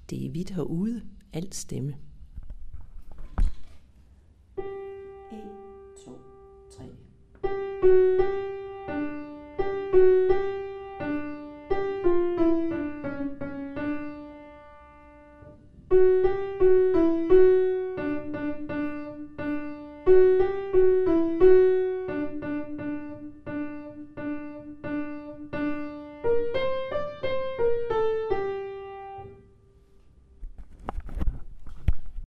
Det er hvidt herude, alt stemme. 1, 2, 3.